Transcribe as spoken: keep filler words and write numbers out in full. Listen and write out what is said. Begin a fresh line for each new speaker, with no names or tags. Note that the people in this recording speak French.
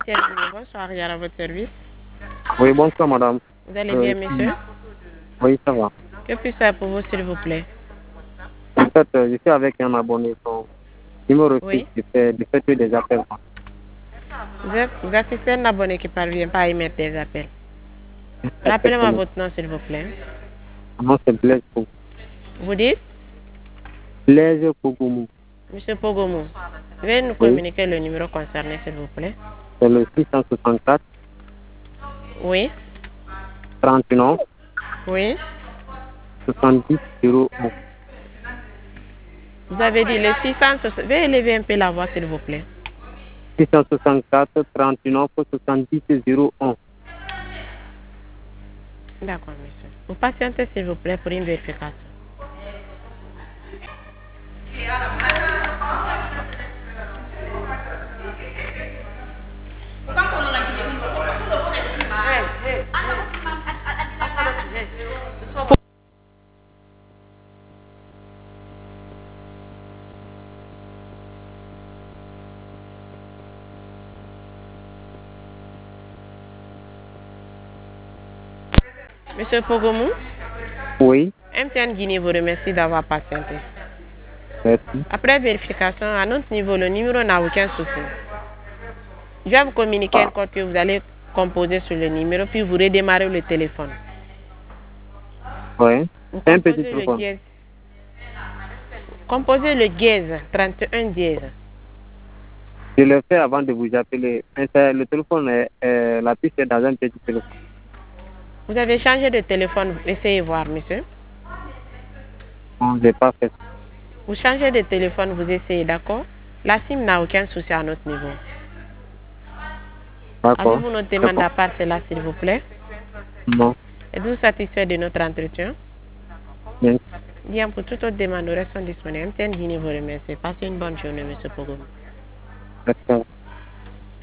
Bonsoir, il y a votre service.
Oui, bonsoir, madame.
Vous allez
Euh,
bien, monsieur?
oui, ça va.
Que puis-je faire pour vous, s'il vous plaît?
En fait, euh, je suis avec un abonné. Son numéro fixe,
Oui.
je fais, je fais que des appels.
Vous, êtes, vous assistez à un abonné qui ne parvient pas à émettre des appels. Rappelez-moi
Exactement.
votre nom, s'il vous plaît.
Mon nom, c'est Blaise Pou-
Vous dites?
Blaise Pougoumou.
Monsieur Pogomou. Veuillez nous
Oui,
communiquer le numéro concerné, s'il vous plaît.
c'est le six cent soixante-quatre,
Oui.
trente-neuf,
Oui.
soixante-dix, zéro un.
Vous avez dit le six cent soixante. Veuillez élever un peu la voix, s'il vous plaît.
six cent soixante-quatre, trente-neuf, soixante-dix, zéro un.
D'accord, monsieur. Vous patientez, s'il vous plaît, pour une vérification. Monsieur Pogomou,
Oui,
M T N Guinée vous remercie d'avoir patienté.
merci.
Après vérification, à notre niveau, le numéro n'a aucun souci. Je vais vous communiquer un
Ah,
code que vous allez composer sur le numéro, puis vous redémarrez le téléphone.
oui.
Vous
C'est un petit
composez le
téléphone.
dièse. Composez le dièse, trente et un dièse.
Je l'ai fait avant de vous appeler. Mais c'est- le téléphone, est, est- la puce est dans un petit téléphone.
Vous avez changé de téléphone, essayez voir, monsieur.
Non, je n'ai pas fait.
Vous changez de téléphone, vous essayez, d'accord? La SIM n'a aucun souci à notre niveau.
D'accord.
Avez-vous notre demande
D'accord.
à part cela, s'il vous plaît?
Non.
Êtes-vous satisfait de notre entretien?
Bien.
Bien, pour toute autre demande, nous restons disponibles. M T N Guinée vous remercie. Passez une bonne journée, monsieur Pogom.
D'accord.